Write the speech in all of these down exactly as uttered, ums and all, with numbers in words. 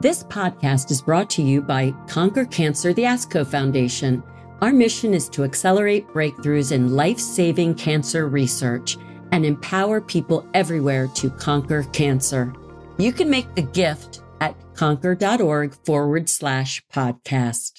This podcast is brought to you by Conquer Cancer, the ASCO Foundation. Our mission is to accelerate breakthroughs in life-saving cancer research and empower people everywhere to conquer cancer. You can make a gift at conquer.org forward slash podcast.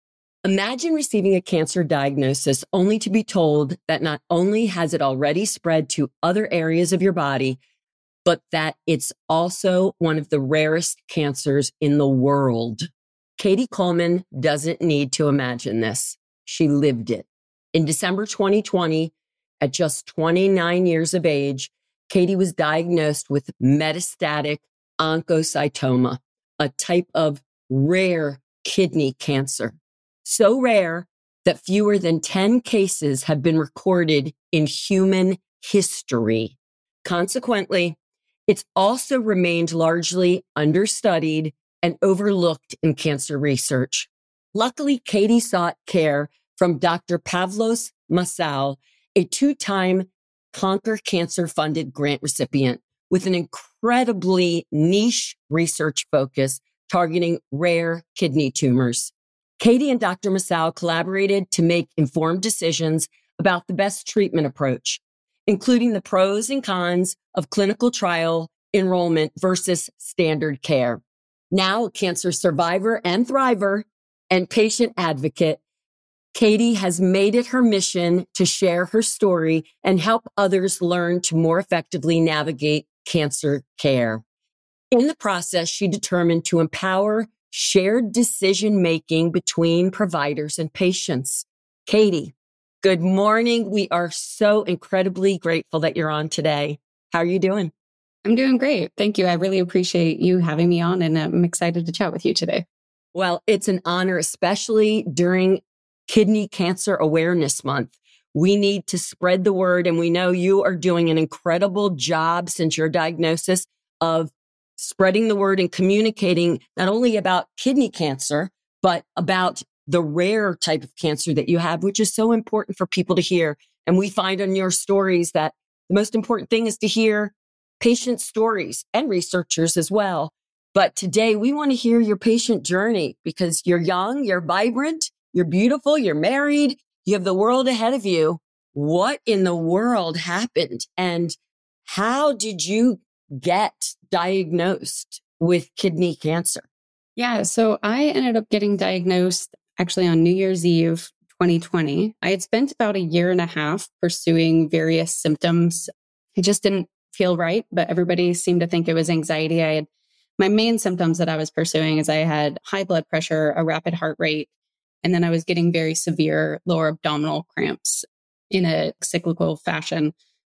Imagine receiving a cancer diagnosis only to be told that not only has it already spread to other areas of your body, but that it's also one of the rarest cancers in the world. Katie Coleman doesn't need to imagine this. She lived it. In December twenty twenty, at just twenty-nine years of age, Katie was diagnosed with metastatic oncocytoma, a type of rare kidney cancer. So rare that fewer than ten cases have been recorded in human history. Consequently, it's also remained largely understudied and overlooked in cancer research. Luckily, Katie sought care from Doctor Pavlos Masal, a two-time Conquer Cancer-funded grant recipient with an incredibly niche research focus targeting rare kidney tumors. Katie and Doctor Masal collaborated to make informed decisions about the best treatment approach, including the pros and cons of clinical trial enrollment versus standard care. Now a cancer survivor and thriver and patient advocate, Katie has made it her mission to share her story and help others learn to more effectively navigate cancer care. In the process, she determined to empower shared decision-making between providers and patients. Katie, good morning. We are so incredibly grateful that you're on today. How are you doing? I'm doing great. Thank you. I really appreciate you having me on, and I'm excited to chat with you today. Well, it's an honor, especially during Kidney Cancer Awareness Month. We need to spread the word, and we know you are doing an incredible job since your diagnosis of spreading the word and communicating not only about kidney cancer, but about the rare type of cancer that you have, which is so important for people to hear. And we find in your stories that the most important thing is to hear patient stories and researchers as well. But today we want to hear your patient journey because you're young, you're vibrant, you're beautiful, you're married, you have the world ahead of you. What in the world happened? And how did you get diagnosed with kidney cancer? Yeah, so I ended up getting diagnosed actually on New Year's Eve, twenty twenty. I had spent about a year and a half pursuing various symptoms. It just didn't feel right, but everybody seemed to think it was anxiety. I had my main symptoms that I was pursuing is I had high blood pressure, a rapid heart rate, and then I was getting very severe lower abdominal cramps in a cyclical fashion.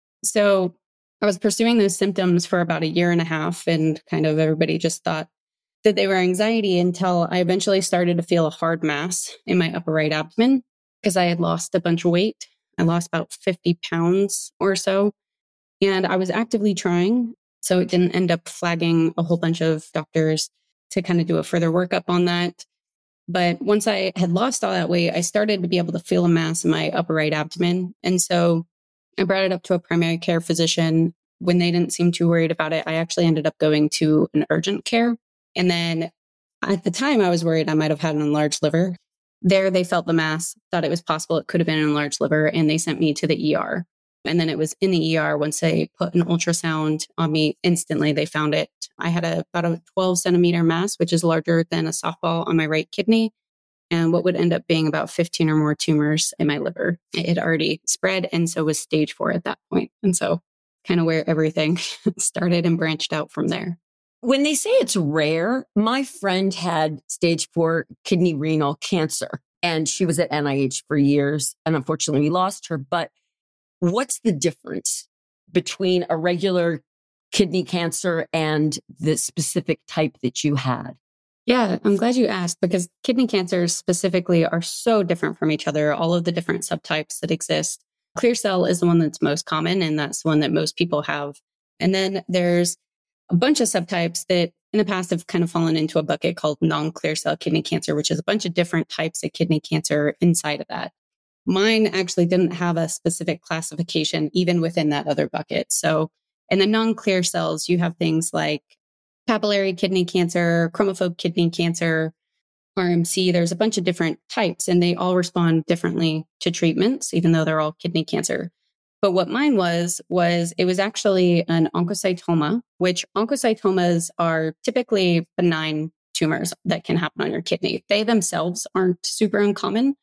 So I was pursuing those symptoms for about a year and a half, and kind of everybody just thought that they were anxiety until I eventually started to feel a hard mass in my upper right abdomen because I had lost a bunch of weight. I lost about fifty pounds or so. And I was actively trying, so it didn't end up flagging a whole bunch of doctors to kind of do a further workup on that. But once I had lost all that weight, I started to be able to feel a mass in my upper right abdomen. And so I brought it up to a primary care physician. When they didn't seem too worried about it, I actually ended up going to an urgent care. And then at the time, I was worried I might have had an enlarged liver. There, they felt the mass, thought it was possible it could have been an enlarged liver, and they sent me to the E R. And then it was in the E R, once they put an ultrasound on me, instantly they found it. I had a, about a twelve centimeter mass, which is larger than a softball on my right kidney, and what would end up being about fifteen or more tumors in my liver. It had already spread, and so was stage four at that point. And so kind of where everything started and branched out from there. When they say it's rare, my friend had stage four kidney renal cancer, and she was at N I H for years, and unfortunately we lost her. But what's the difference between a regular kidney cancer and the specific type that you had? Yeah, I'm glad you asked because kidney cancers specifically are so different from each other, all of the different subtypes that exist. Clear cell is the one that's most common, and that's the one that most people have. And then there's a bunch of subtypes that in the past have kind of fallen into a bucket called non-clear cell kidney cancer, which is a bunch of different types of kidney cancer inside of that. Mine actually didn't have a specific classification even within that other bucket. So in the non-clear cells, you have things like papillary kidney cancer, chromophobe kidney cancer, R M C. There's a bunch of different types and they all respond differently to treatments, even though they're all kidney cancer. But what mine was, was it was actually an oncocytoma, which oncocytomas are typically benign tumors that can happen on your kidney. They themselves aren't super uncommon.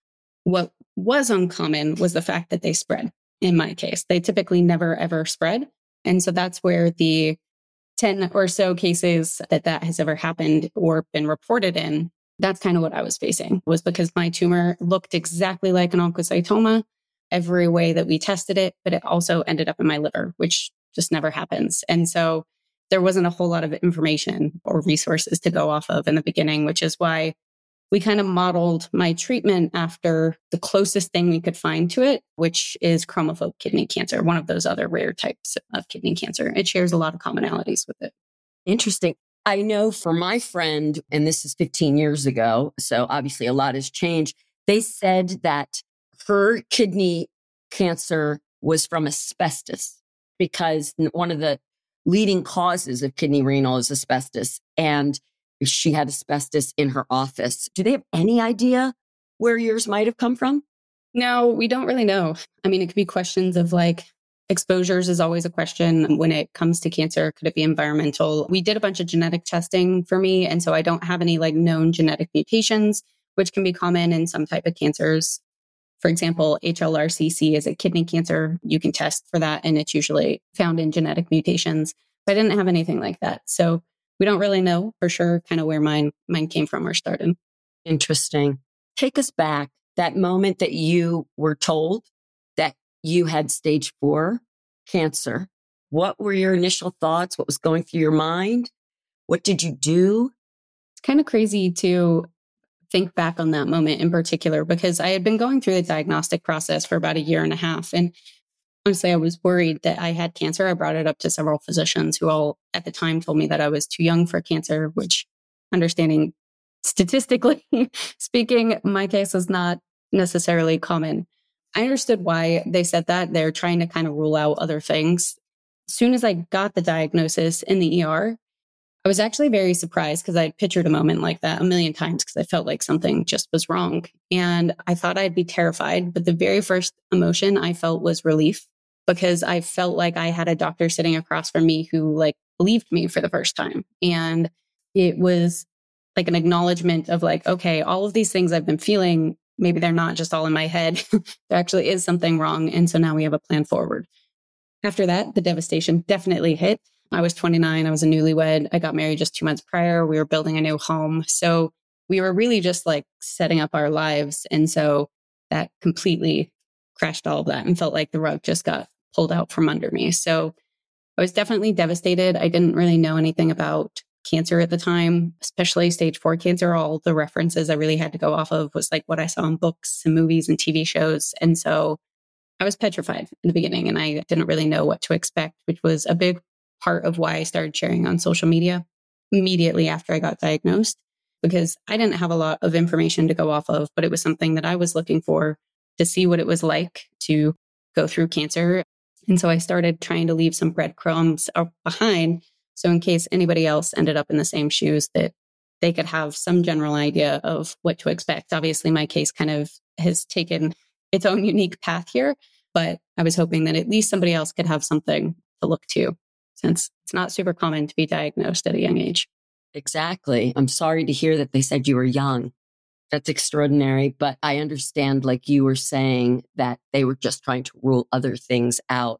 What was uncommon was the fact that they spread. In my case, they typically never, ever spread. And so that's where the ten or so cases that that has ever happened or been reported in, that's kind of what I was facing, was because my tumor looked exactly like an oncocytoma every way that we tested it, but it also ended up in my liver, which just never happens. And so there wasn't a whole lot of information or resources to go off of in the beginning, which is why we kind of modeled my treatment after the closest thing we could find to it, which is chromophobe kidney cancer, one of those other rare types of kidney cancer. It shares a lot of commonalities with it. Interesting. I know for my friend, and this is fifteen years ago, so obviously a lot has changed. They said that her kidney cancer was from asbestos because one of the leading causes of kidney renal is asbestos. And she had asbestos in her office. Do they have any idea where yours might have come from? No, we don't really know. I mean, it could be questions of like exposures is always a question when it comes to cancer. Could it be environmental? We did a bunch of genetic testing for me. And so I don't have any like known genetic mutations, which can be common in some type of cancers. For example, H L R C C is a kidney cancer. You can test for that, and it's usually found in genetic mutations. But I didn't have anything like that. So we don't really know for sure kind of where mine mine came from or started. Interesting. Take us back, that moment that you were told that you had stage four cancer. What were your initial thoughts? What was going through your mind? What did you do? It's kind of crazy to think back on that moment in particular, because I had been going through the diagnostic process for about a year and a half. And honestly, I was worried that I had cancer. I brought it up to several physicians who all at the time told me that I was too young for cancer, which, understanding statistically speaking, my case is not necessarily common. I understood why they said that. They're trying to kind of rule out other things. As soon as I got the diagnosis in the E R, I was actually very surprised because I had pictured a moment like that a million times because I felt like something just was wrong. And I thought I'd be terrified. But the very first emotion I felt was relief, because I felt like I had a doctor sitting across from me who like believed me for the first time. And it was like an acknowledgement of like, okay, all of these things I've been feeling, maybe they're not just all in my head. There actually is something wrong. And so now we have a plan forward. After that, the devastation definitely hit. I was twenty-nine. I was a newlywed. I got married just two months prior. We were building a new home. So we were really just like setting up our lives. And so that completely crashed all of that and felt like the rug just got pulled out from under me. So I was definitely devastated. I didn't really know anything about cancer at the time, especially stage four cancer. All the references I really had to go off of was like what I saw in books and movies and T V shows. And so I was petrified in the beginning and I didn't really know what to expect, which was a big part of why I started sharing on social media immediately after I got diagnosed, because I didn't have a lot of information to go off of, but it was something that I was looking for to see what it was like to go through cancer. And so I started trying to leave some breadcrumbs behind. So in case anybody else ended up in the same shoes, that they could have some general idea of what to expect. Obviously, my case kind of has taken its own unique path here, but I was hoping that at least somebody else could have something to look to, since it's not super common to be diagnosed at a young age. Exactly. I'm sorry to hear that they said you were young. That's extraordinary. But I understand, like you were saying, that they were just trying to rule other things out.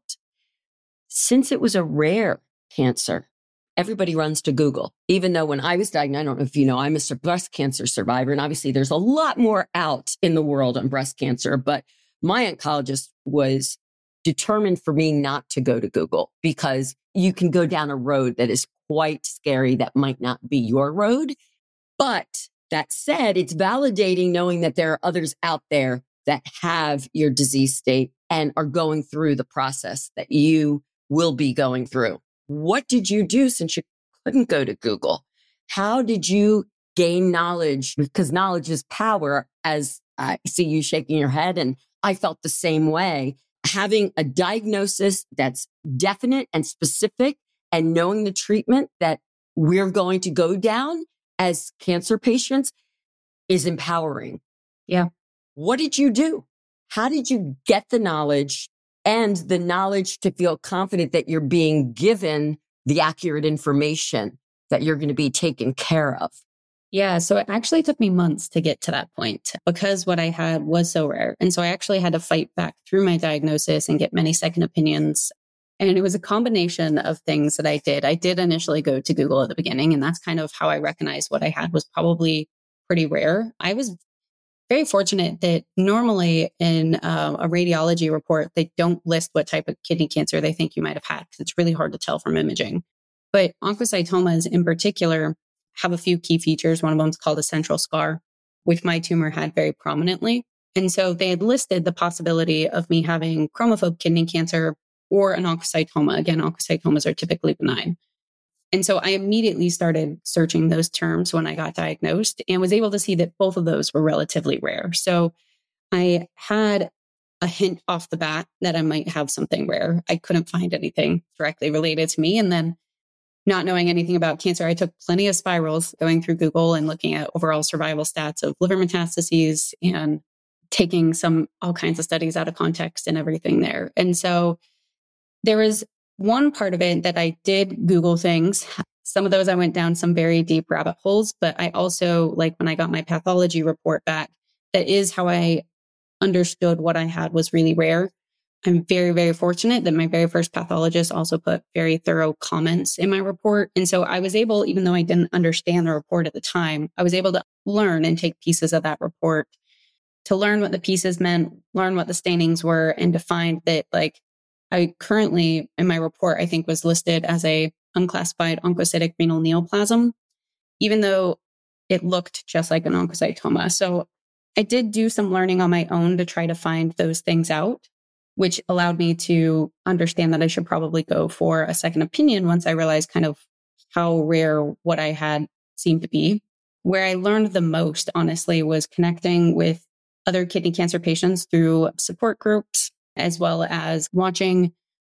Since it was a rare cancer, everybody runs to Google. Even though when I was diagnosed, I don't know if you know, I'm a breast cancer survivor. And obviously there's a lot more out in the world on breast cancer. But my oncologist was determined for me not to go to Google, because you can go down a road that is quite scary that might not be your road. But that said, it's validating knowing that there are others out there that have your disease state and are going through the process that you will be going through. What did you do since you couldn't go to Google? How did you gain knowledge? Because knowledge is power, as I see you shaking your head. And I felt the same way. Having a diagnosis that's definite and specific and knowing the treatment that we're going to go down as cancer patients is empowering. Yeah. What did you do? How did you get the knowledge and the knowledge to feel confident that you're being given the accurate information, that you're going to be taken care of? Yeah. So it actually took me months to get to that point because what I had was so rare. And so I actually had to fight back through my diagnosis and get many second opinions. And it was a combination of things that I did. I did initially go to Google at the beginning, and that's kind of how I recognized what I had was probably pretty rare. I was very fortunate that normally in uh, a radiology report, they don't list what type of kidney cancer they think you might have had because it's really hard to tell from imaging. But oncocytomas in particular have a few key features. One of them is called a central scar, which my tumor had very prominently. And so they had listed the possibility of me having chromophobe kidney cancer or an oncocytoma. Again, oncocytomas are typically benign. And so I immediately started searching those terms when I got diagnosed and was able to see that both of those were relatively rare. So I had a hint off the bat that I might have something rare. I couldn't find anything directly related to me. And then not knowing anything about cancer, I took plenty of spirals going through Google and looking at overall survival stats of liver metastases and taking some all kinds of studies out of context and everything there. And so there was one part of it that I did Google things. Some of those I went down some very deep rabbit holes, but I also, like when I got my pathology report back, that is how I understood what I had was really rare. I'm very, very fortunate that my very first pathologist also put very thorough comments in my report. And so I was able, even though I didn't understand the report at the time, I was able to learn and take pieces of that report to learn what the pieces meant, learn what the stainings were, and to find that, like, I currently in my report, I think was listed as a unclassified oncocytic renal neoplasm, even though it looked just like an oncocytoma. So I did do some learning on my own to try to find those things out, which allowed me to understand that I should probably go for a second opinion once I realized kind of how rare what I had seemed to be. Where I learned the most, honestly, was connecting with other kidney cancer patients through support groups, as well as watching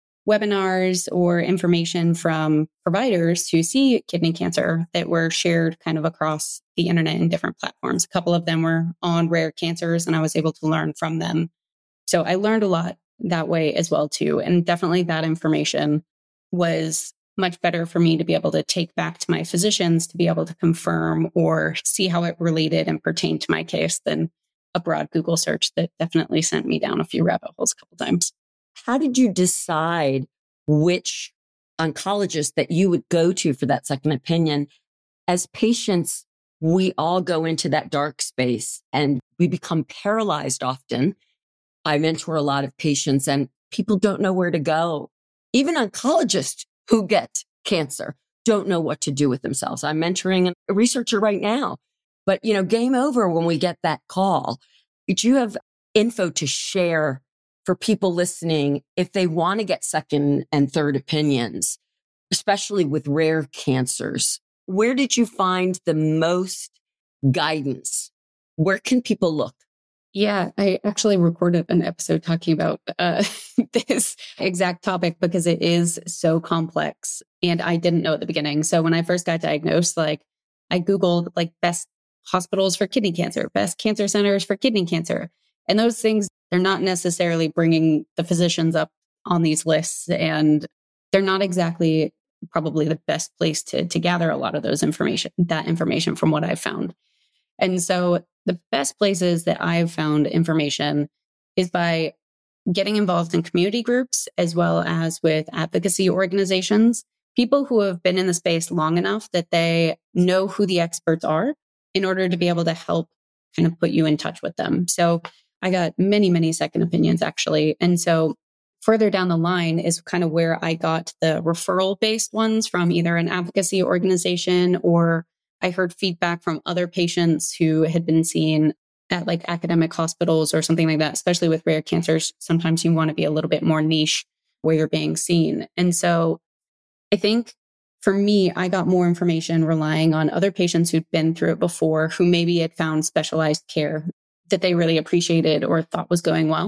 webinars or information from providers who see kidney cancer that were shared kind of across the internet in different platforms. A couple of them were on rare cancers, and I was able to learn from them. So I learned a lot that way as well, too. And definitely that information was much better for me to be able to take back to my physicians to be able to confirm or see how it related and pertained to my case than a broad Google search that definitely sent me down a few rabbit holes a couple times. How did you decide which oncologist that you would go to for that second opinion? As patients, we all go into that dark space and we become paralyzed often. I mentor a lot of patients and people don't know where to go. Even oncologists who get cancer don't know what to do with themselves. I'm mentoring a researcher right now, but you know, game over when we get that call. But you have info to share for people listening if they want to get second and third opinions, especially with rare cancers. Where did you find the most guidance? Where can people look? Yeah, I actually recorded an episode talking about uh, this exact topic because it is so complex and I didn't know at the beginning. So when I first got diagnosed, like I Googled like best hospitals for kidney cancer, best cancer centers for kidney cancer. And those things, they're not necessarily bringing the physicians up on these lists, and they're not exactly probably the best place to, to gather a lot of those information, that information from what I've found. And so the best places that I've found information is by getting involved in community groups as well as with advocacy organizations, people who have been in the space long enough that they know who the experts are in order to be able to help kind of put you in touch with them. So I got many, many second opinions actually. And so further down the line is kind of where I got the referral based ones from either an advocacy organization, or I heard feedback from other patients who had been seen at like academic hospitals or something like that, especially with rare cancers. Sometimes you want to be a little bit more niche where you're being seen. And so I think for me, I got more information relying on other patients who'd been through it before, who maybe had found specialized care that they really appreciated or thought was going well.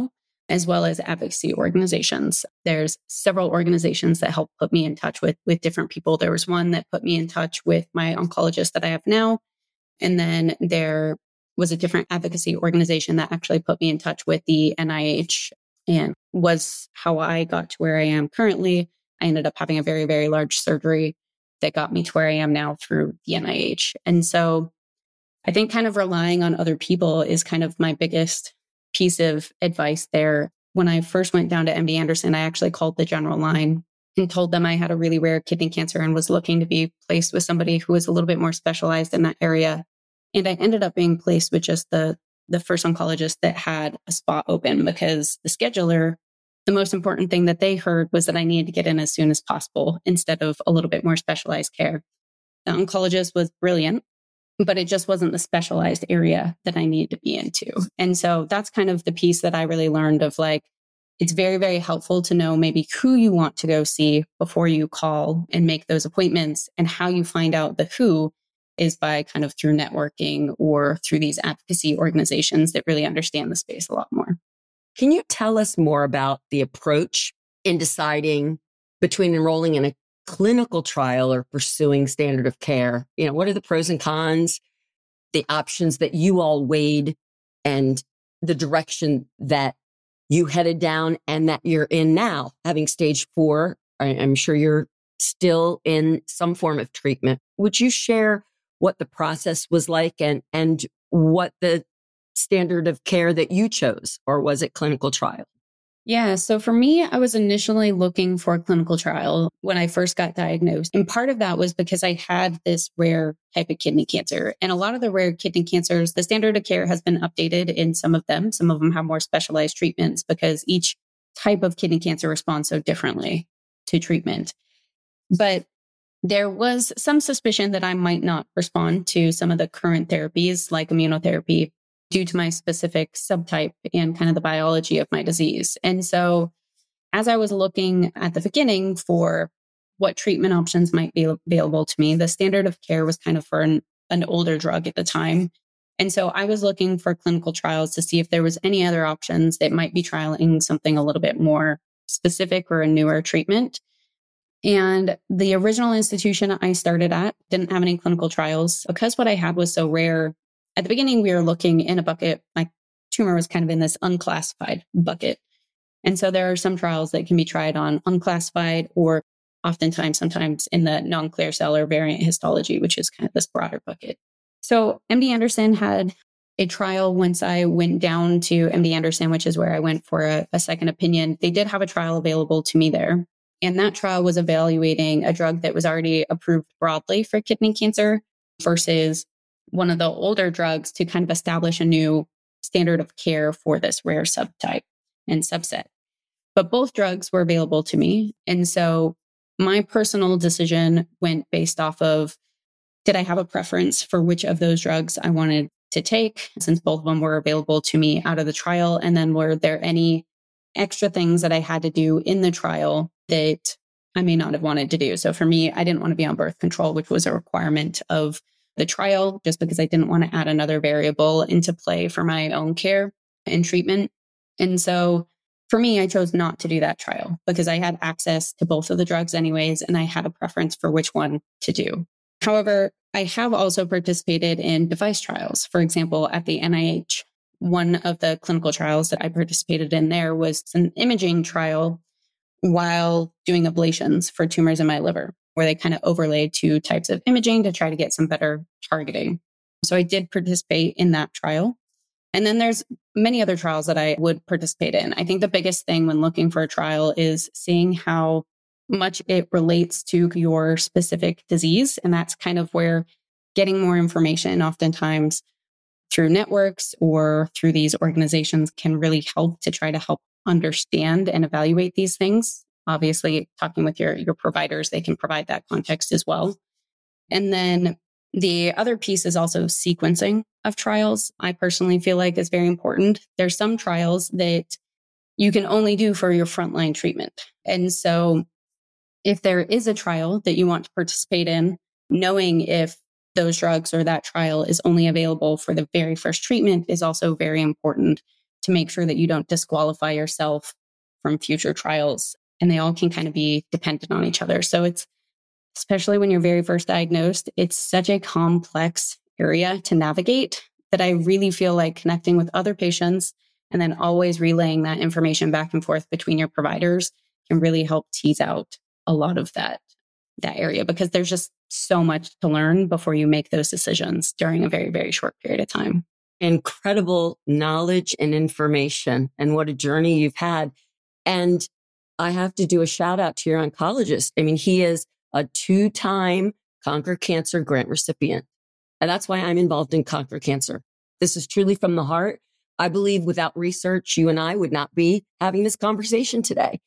as well as advocacy organizations. There's several organizations that help put me in touch with, with different people. There was one that put me in touch with my oncologist that I have now. And then there was a different advocacy organization that actually put me in touch with the N I H, and was how I got to where I am currently. I ended up having a very, very large surgery that got me to where I am now through the N I H. And so I think kind of relying on other people is kind of my biggest piece of advice there. When I first went down to M D Anderson, I actually called the general line and told them I had a really rare kidney cancer and was looking to be placed with somebody who was a little bit more specialized in that area. And I ended up being placed with just the, the first oncologist that had a spot open, because the scheduler, the most important thing that they heard was that I needed to get in as soon as possible instead of a little bit more specialized care. The oncologist was brilliant, but it just wasn't the specialized area that I needed to be into. And so that's kind of the piece that I really learned of, like, it's very, very helpful to know maybe who you want to go see before you call and make those appointments. And how you find out the who is by kind of through networking or through these advocacy organizations that really understand the space a lot more. Can you tell us more about the approach in deciding between enrolling in a clinical trial or pursuing standard of care? You know, what are the pros and cons, the options that you all weighed, and the direction that you headed down and that you're in now, having stage four? I'm sure you're still in some form of treatment. Would you share what the process was like, and, and what the standard of care that you chose, or was it clinical trial? Yeah. So for me, I was initially looking for a clinical trial when I first got diagnosed. And part of that was because I had this rare type of kidney cancer. And a lot of the rare kidney cancers, the standard of care has been updated in some of them. Some of them have more specialized treatments because each type of kidney cancer responds so differently to treatment. But there was some suspicion that I might not respond to some of the current therapies like immunotherapy, due to my specific subtype and kind of the biology of my disease. And so as I was looking at the beginning for what treatment options might be available to me, the standard of care was kind of for an, an older drug at the time. And so I was looking for clinical trials to see if there was any other options that might be trialing something a little bit more specific or a newer treatment. And the original institution I started at didn't have any clinical trials because what I had was so rare. At the beginning, we were looking in a bucket. My tumor was kind of in this unclassified bucket. And so there are some trials that can be tried on unclassified, or oftentimes, sometimes in the non-clear cell or variant histology, which is kind of this broader bucket. So M D Anderson had a trial once I went down to M D Anderson, which is where I went for a, a second opinion. They did have a trial available to me there. And that trial was evaluating a drug that was already approved broadly for kidney cancer versus one of the older drugs to kind of establish a new standard of care for this rare subtype and subset. But both drugs were available to me. And so my personal decision went based off of, did I have a preference for which of those drugs I wanted to take, since both of them were available to me out of the trial? And then were there any extra things that I had to do in the trial that I may not have wanted to do? So for me, I didn't want to be on birth control, which was a requirement of the trial, just because I didn't want to add another variable into play for my own care and treatment. And so for me, I chose not to do that trial because I had access to both of the drugs anyways, and I had a preference for which one to do. However, I have also participated in device trials. For example, at the N I H, one of the clinical trials that I participated in there was an imaging trial while doing ablations for tumors in my liver, where they kind of overlaid two types of imaging to try to get some better targeting. So I did participate in that trial. And then there's many other trials that I would participate in. I think the biggest thing when looking for a trial is seeing how much it relates to your specific disease. And that's kind of where getting more information, oftentimes through networks or through these organizations, can really help to try to help understand and evaluate these things. Obviously, talking with your, your providers, they can provide that context as well. And then the other piece is also sequencing of trials. I personally feel like is very important. There's some trials that you can only do for your frontline treatment. And so if there is a trial that you want to participate in, knowing if those drugs or that trial is only available for the very first treatment is also very important, to make sure that you don't disqualify yourself from future trials. And they all can kind of be dependent on each other. So it's, especially when you're very first diagnosed, it's such a complex area to navigate that I really feel like connecting with other patients and then always relaying that information back and forth between your providers can really help tease out a lot of that, that area, because there's just so much to learn before you make those decisions during a very, very short period of time. Incredible knowledge and information, and what a journey you've had. And I have to do a shout out to your oncologist. I mean, he is a two-time Conquer Cancer grant recipient. And that's why I'm involved in Conquer Cancer. This is truly from the heart. I believe without research, you and I would not be having this conversation today.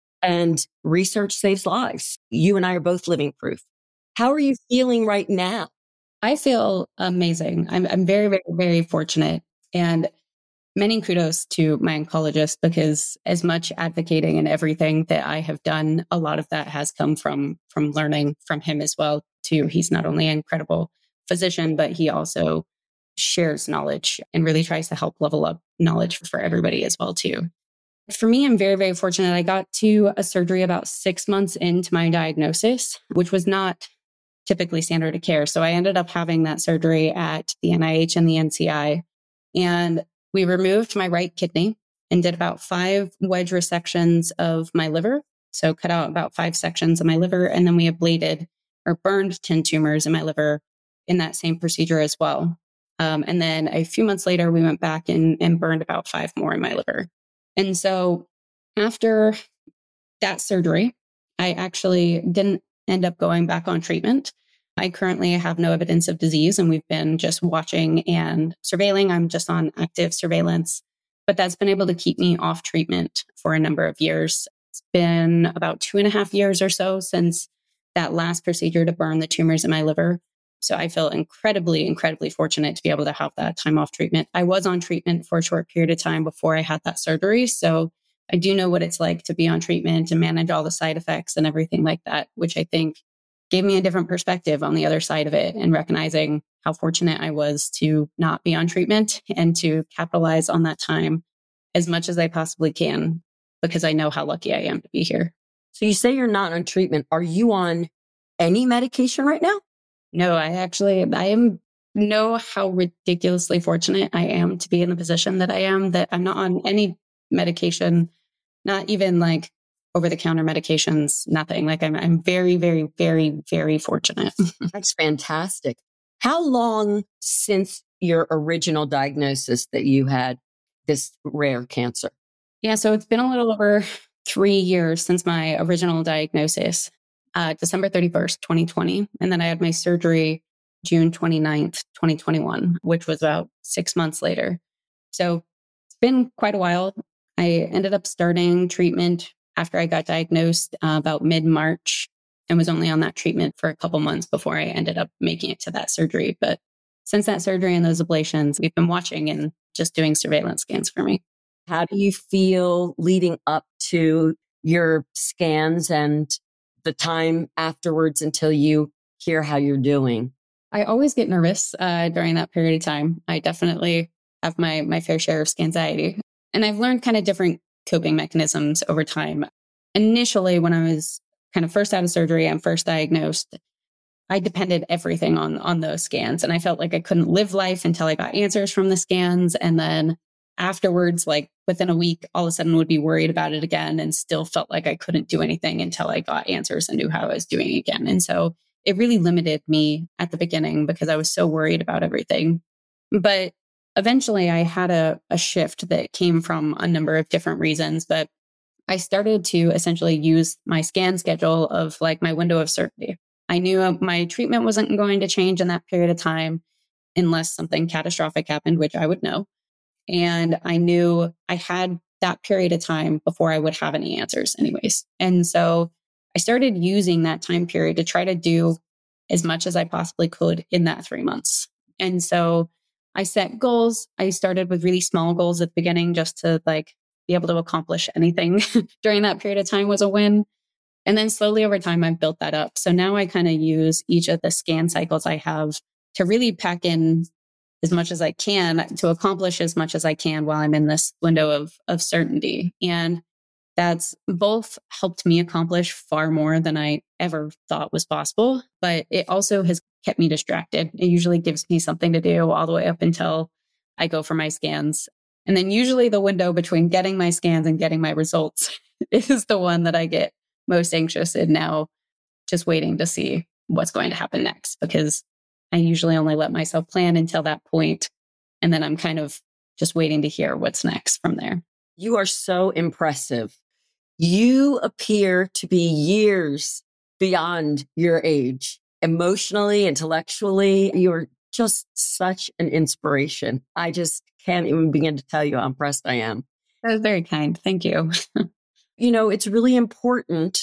And research saves lives. You and I are both living proof. How are you feeling right now? I feel amazing. I'm, I'm very, very, very fortunate. And many kudos to my oncologist, because as much advocating and everything that I have done, a lot of that has come from, from learning from him as well, too. He's not only an incredible physician, but he also shares knowledge and really tries to help level up knowledge for everybody as well, too. For me, I'm very, very fortunate. I got to a surgery about six months into my diagnosis, which was not typically standard of care. So I ended up having that surgery at the N I H and the N C I. And we removed my right kidney and did about five wedge resections of my liver. So cut out about five sections of my liver. And then we ablated or burned ten tumors in my liver in that same procedure as well. Um, and then a few months later, we went back and, and burned about five more in my liver. And so after that surgery, I actually didn't end up going back on treatment. I currently have no evidence of disease, and we've been just watching and surveilling. I'm just on active surveillance, but that's been able to keep me off treatment for a number of years. It's been about two and a half years or so since that last procedure to burn the tumors in my liver. So I feel incredibly, incredibly fortunate to be able to have that time off treatment. I was on treatment for a short period of time before I had that surgery. So I do know what it's like to be on treatment and manage all the side effects and everything like that, which I think gave me a different perspective on the other side of it, and recognizing how fortunate I was to not be on treatment and to capitalize on that time as much as I possibly can, because I know how lucky I am to be here. So you say you're not on treatment. Are you on any medication right now? No, I actually, I am know how ridiculously fortunate I am to be in the position that I am, that I'm not on any medication, not even like over-the-counter medications, nothing. Like I'm, I'm very, very, very, very fortunate. That's fantastic. How long since your original diagnosis that you had this rare cancer? Yeah, so it's been a little over three years since my original diagnosis. Uh, December thirty-first, twenty twenty. And then I had my surgery June twenty-ninth, twenty twenty-one, which was about six months later. So it's been quite a while. I ended up starting treatment after I got diagnosed uh, about mid-March, and was only on that treatment for a couple months before I ended up making it to that surgery. But since that surgery and those ablations, we've been watching and just doing surveillance scans for me. How do you feel leading up to your scans and the time afterwards until you hear how you're doing? I always get nervous uh, during that period of time. I definitely have my my fair share of scanxiety. And I've learned kind of different coping mechanisms over time. Initially, when I was kind of first out of surgery and first diagnosed, I depended everything on, on those scans. And I felt like I couldn't live life until I got answers from the scans. And then afterwards, like within a week, all of a sudden would be worried about it again, and still felt like I couldn't do anything until I got answers and knew how I was doing again. And so it really limited me at the beginning because I was so worried about everything. But eventually I had a, a shift that came from a number of different reasons. But I started to essentially use my scan schedule of like my window of certainty. I knew my treatment wasn't going to change in that period of time unless something catastrophic happened, which I would know. And I knew I had that period of time before I would have any answers anyways. And so I started using that time period to try to do as much as I possibly could in that three months. And so I set goals. I started with really small goals at the beginning just to like be able to accomplish anything during that period of time was a win. And then slowly over time, I've built that up. So now I kind of use each of the scan cycles I have to really pack in as much as I can to accomplish as much as I can while I'm in this window of, of certainty. And that's both helped me accomplish far more than I ever thought was possible, but it also has kept me distracted. It usually gives me something to do all the way up until I go for my scans. And then usually the window between getting my scans and getting my results is the one that I get most anxious in now, just waiting to see what's going to happen next, because I usually only let myself plan until that point, and then I'm kind of just waiting to hear what's next from there. You are so impressive. You appear to be years beyond your age, emotionally, intellectually. You're just such an inspiration. I just can't even begin to tell you how impressed I am. That was very kind. Thank you. You know, it's really important,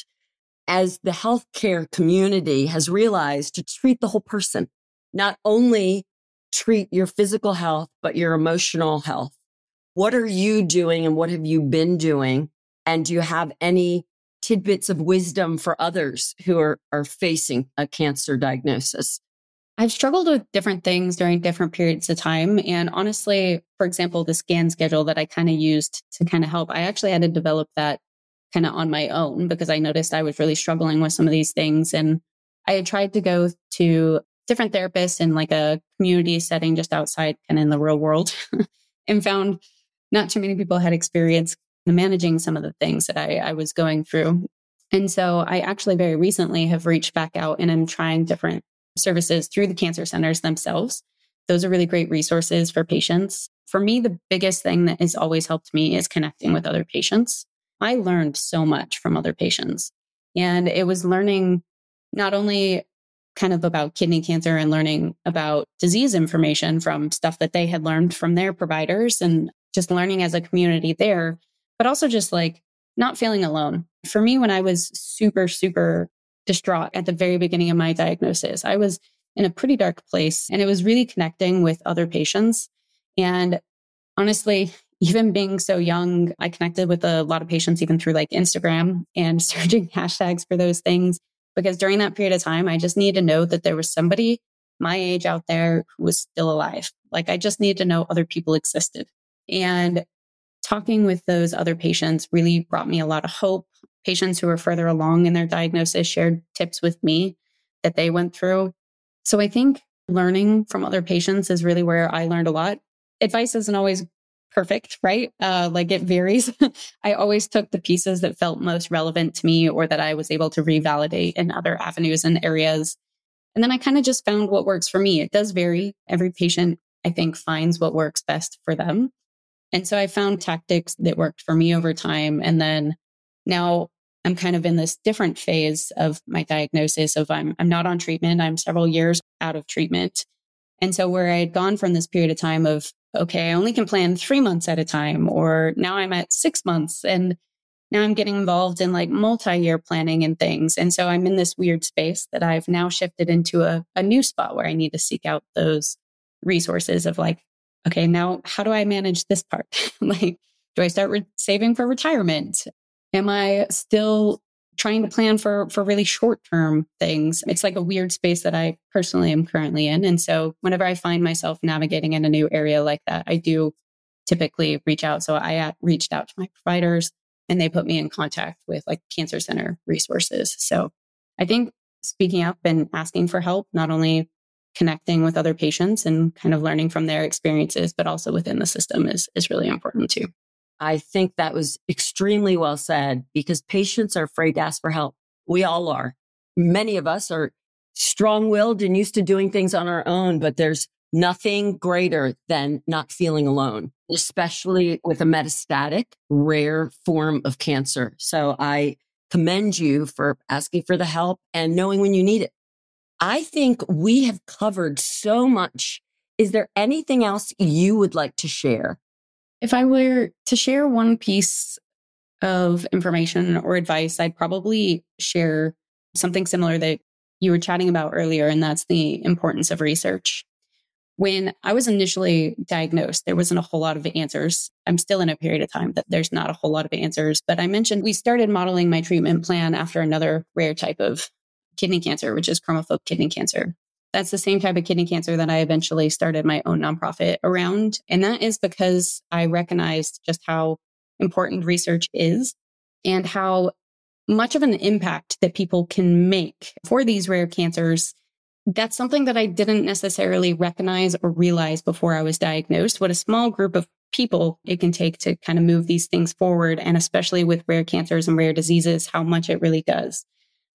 as the healthcare community has realized, to treat the whole person, not only treat your physical health, but your emotional health. What are you doing and what have you been doing? And do you have any tidbits of wisdom for others who are, are facing a cancer diagnosis? I've struggled with different things during different periods of time. And honestly, for example, the scan schedule that I kind of used to kind of help, I actually had to develop that kind of on my own because I noticed I was really struggling with some of these things. And I had tried to go to different therapists in like a community setting just outside kind of in the real world and found not too many people had experience managing some of the things that I, I was going through. And so I actually very recently have reached back out and I'm trying different services through the cancer centers themselves. Those are really great resources for patients. For me, the biggest thing that has always helped me is connecting with other patients. I learned so much from other patients. And it was learning not only kind of about kidney cancer and learning about disease information from stuff that they had learned from their providers and just learning as a community there, but also just like not feeling alone. For me, when I was super, super distraught at the very beginning of my diagnosis, I was in a pretty dark place and it was really connecting with other patients. And honestly, even being so young, I connected with a lot of patients even through like Instagram and searching hashtags for those things. Because during that period of time, I just needed to know that there was somebody my age out there who was still alive. Like I just needed to know other people existed. And talking with those other patients really brought me a lot of hope. Patients who were further along in their diagnosis shared tips with me that they went through. So I think learning from other patients is really where I learned a lot. Advice isn't always perfect, right? Uh, like it varies. I always took the pieces that felt most relevant to me or that I was able to revalidate in other avenues and areas. And then I kind of just found what works for me. It does vary. Every patient, I think, finds what works best for them. And so I found tactics that worked for me over time. And then now I'm kind of in this different phase of my diagnosis of I'm, I'm not on treatment. I'm several years out of treatment. And so where I had gone from this period of time of, okay, I only can plan three months at a time, or now I'm at six months and now I'm getting involved in like multi-year planning and things. And so I'm in this weird space that I've now shifted into a, a new spot where I need to seek out those resources of like, okay, now how do I manage this part? Like, do I start re- saving for retirement? Am I still trying to plan for, for really short-term things? It's like a weird space that I personally am currently in. And so whenever I find myself navigating in a new area like that, I do typically reach out. So I reached out to my providers and they put me in contact with like cancer center resources. So I think speaking up and asking for help, not only connecting with other patients and kind of learning from their experiences, but also within the system is, is really important too. I think that was extremely well said because patients are afraid to ask for help. We all are. Many of us are strong-willed and used to doing things on our own, but there's nothing greater than not feeling alone, especially with a metastatic, rare form of cancer. So I commend you for asking for the help and knowing when you need it. I think we have covered so much. Is there anything else you would like to share? If I were to share one piece of information or advice, I'd probably share something similar that you were chatting about earlier, and that's the importance of research. When I was initially diagnosed, there wasn't a whole lot of answers. I'm still in a period of time that there's not a whole lot of answers, but I mentioned we started modeling my treatment plan after another rare type of kidney cancer, which is chromophobe kidney cancer. That's the same type of kidney cancer that I eventually started my own nonprofit around. And that is because I recognized just how important research is and how much of an impact that people can make for these rare cancers. That's something that I didn't necessarily recognize or realize before I was diagnosed, what a small group of people it can take to kind of move these things forward. And especially with rare cancers and rare diseases, how much it really does.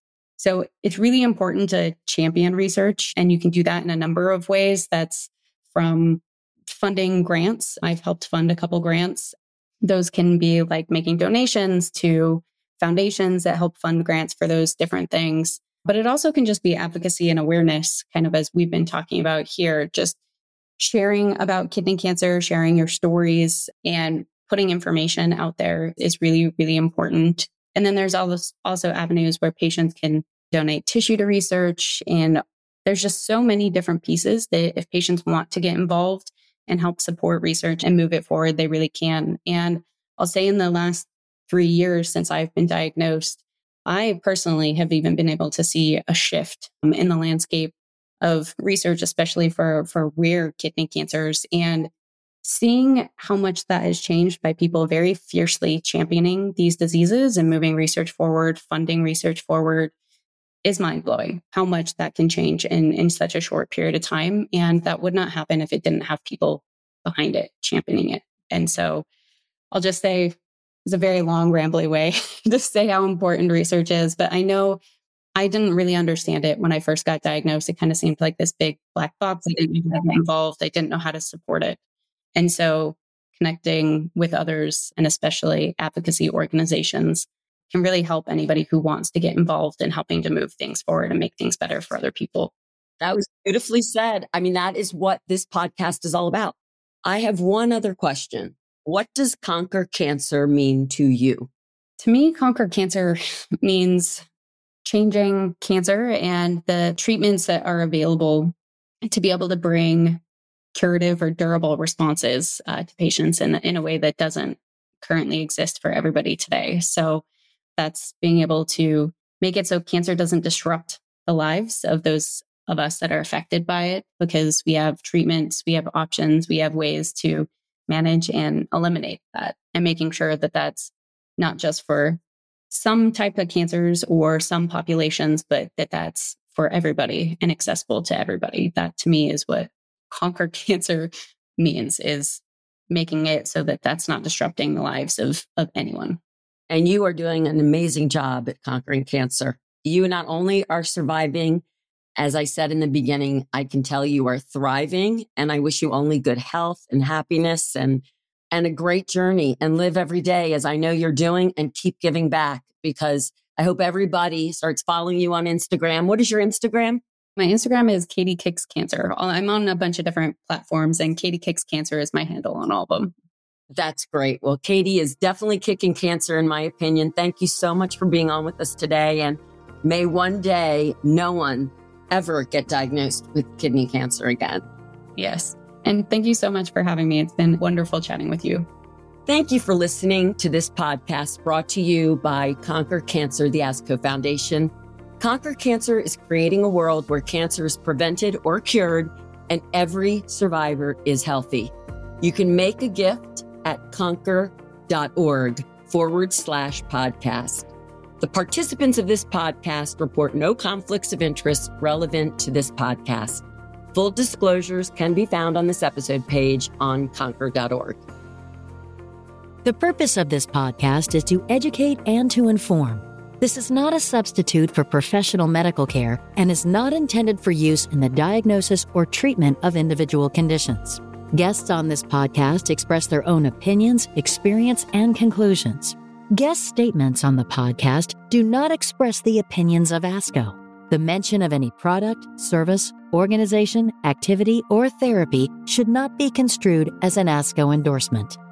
So it's really important to champion research, and you can do that in a number of ways. That's from funding grants. I've helped fund a couple grants. Those can be like making donations to foundations that help fund grants for those different things. But it also can just be advocacy and awareness, kind of as we've been talking about here, just sharing about kidney cancer, sharing your stories, and putting information out there is really, really important. And then there's also avenues where patients can donate tissue to research. And there's just so many different pieces that if patients want to get involved and help support research and move it forward, they really can. And I'll say in the last three years since I've been diagnosed, I personally have even been able to see a shift in the landscape of research, especially for, for rare kidney cancers. And seeing how much that has changed by people very fiercely championing these diseases and moving research forward, funding research forward, is mind-blowing. How much that can change in, in such a short period of time. And that would not happen if it didn't have people behind it, championing it. And so I'll just say it's a very long, rambly way to say how important research is. But I know I didn't really understand it when I first got diagnosed. It kind of seemed like this big black box. I didn't know how to get involved. I didn't know how to support it. And so connecting with others, and especially advocacy organizations, can really help anybody who wants to get involved in helping to move things forward and make things better for other people. That was beautifully said. I mean, that is what this podcast is all about. I have one other question. What does Conquer Cancer mean to you? To me, Conquer Cancer means changing cancer and the treatments that are available to be able to bring curative or durable responses uh, to patients in, in a way that doesn't currently exist for everybody today. So that's being able to make it so cancer doesn't disrupt the lives of those of us that are affected by it, because we have treatments, we have options, we have ways to manage and eliminate that, and making sure that that's not just for some type of cancers or some populations, but that that's for everybody and accessible to everybody. That to me is what Conquer Cancer means, is making it so that that's not disrupting the lives of, of anyone. And you are doing an amazing job at conquering cancer. You not only are surviving, as I said in the beginning, I can tell you are thriving, and I wish you only good health and happiness and, and a great journey, and live every day as I know you're doing, and keep giving back, because I hope everybody starts following you on Instagram. What is your Instagram? My Instagram is Katie Kicks Cancer. I'm on a bunch of different platforms, and Katie Kicks Cancer is my handle on all of them. That's great. Well, Katie is definitely kicking cancer, in my opinion. Thank you so much for being on with us today. And may one day no one ever get diagnosed with kidney cancer again. Yes. And thank you so much for having me. It's been wonderful chatting with you. Thank you for listening to this podcast brought to you by Conquer Cancer, the ASCO Foundation. Conquer Cancer is creating a world where cancer is prevented or cured and every survivor is healthy. You can make a gift at conquer.org forward slash podcast. The participants of this podcast report no conflicts of interest relevant to this podcast. Full disclosures can be found on this episode page on conquer dot org. The purpose of this podcast is to educate and to inform. This is not a substitute for professional medical care and is not intended for use in the diagnosis or treatment of individual conditions. Guests on this podcast express their own opinions, experience, and conclusions. Guest statements on the podcast do not express the opinions of ASCO. The mention of any product, service, organization, activity, or therapy should not be construed as an ASCO endorsement.